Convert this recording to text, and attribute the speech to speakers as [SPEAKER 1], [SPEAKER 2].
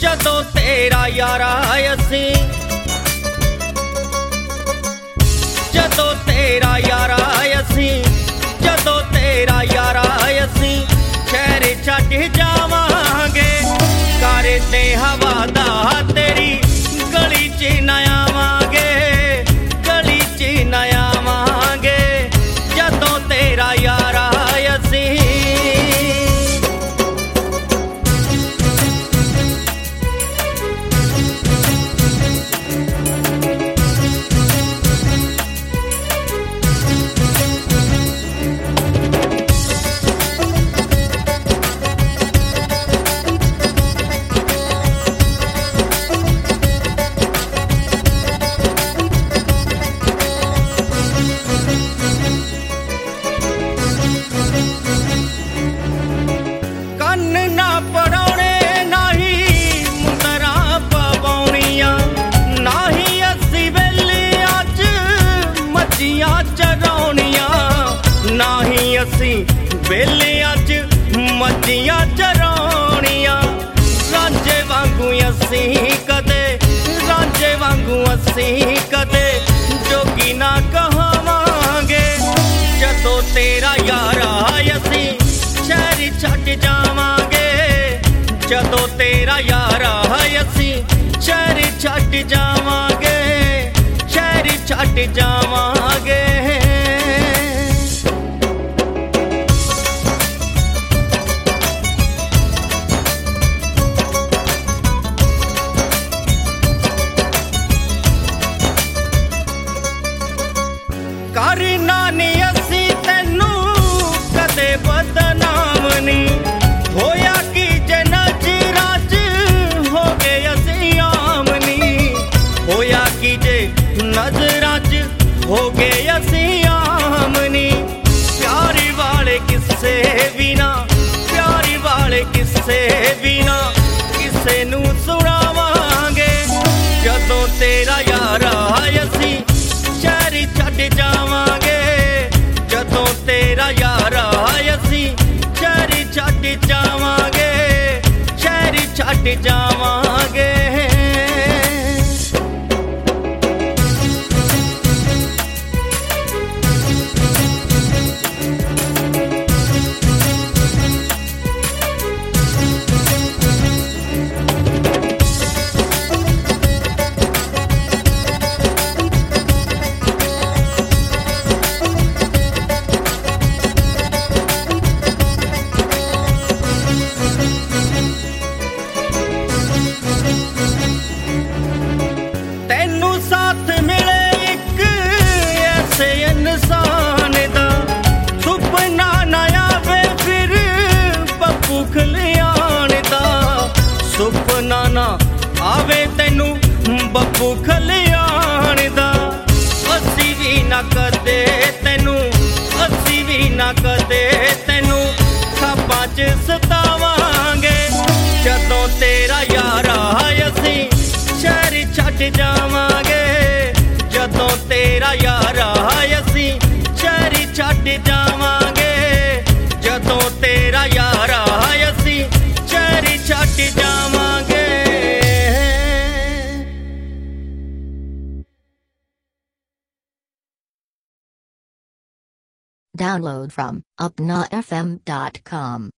[SPEAKER 1] जदों तेरा यारा असीं, जदों तेरा यारा असीं, जदों तेरा यारा असीं शहर छड्ड जावांगे। घर ते हवा दा तेरी गली च न आवांगे, गली च न आवांगे जदों तेरा यारा असीं। बेलियां च मच्छियां चराउणियां, रांझे वांगू असीं कदे, रांझे वांगू असीं कदे जोगी ना कहावांगे। जदों तेरा यारा असीं शहर छड्ड जावांगे, जदों तेरा यारा असीं शहर छड्ड जावांगे, शहर छड्ड जावांगे। करना नहीं असीं तैनू कदे बदनाम नहीं, होया कि जे नज़रां च हो गए असीं आम नहीं, होया कि जे नज़रां च हो गए असीं आम नहीं। प्यार वाले किस्से भी ना, प्यार वाले किस्से भी ना किसे नू सुणावांगे। जदों तेरा यारा असीं शहर छड्ड जावांगे, जदों तेरा यारा असीं शहर छड्ड जावांगे, शहर छड्ड जावांगे। सुपना ना आवे तैनू बब्बू खलियाण दा, असीं भी ना कदे तैनू, असीं भी ना कदे तैनू खाबां च सतावांगे। जदों तेरा यारा असीं शहर छड्ड जावांगे, जदों तेरा यारा असीं शहर छड्ड जावांगे, जदों तेरा यारा असीं शहर छड्ड जावांगे।
[SPEAKER 2] Download from upnafm.com.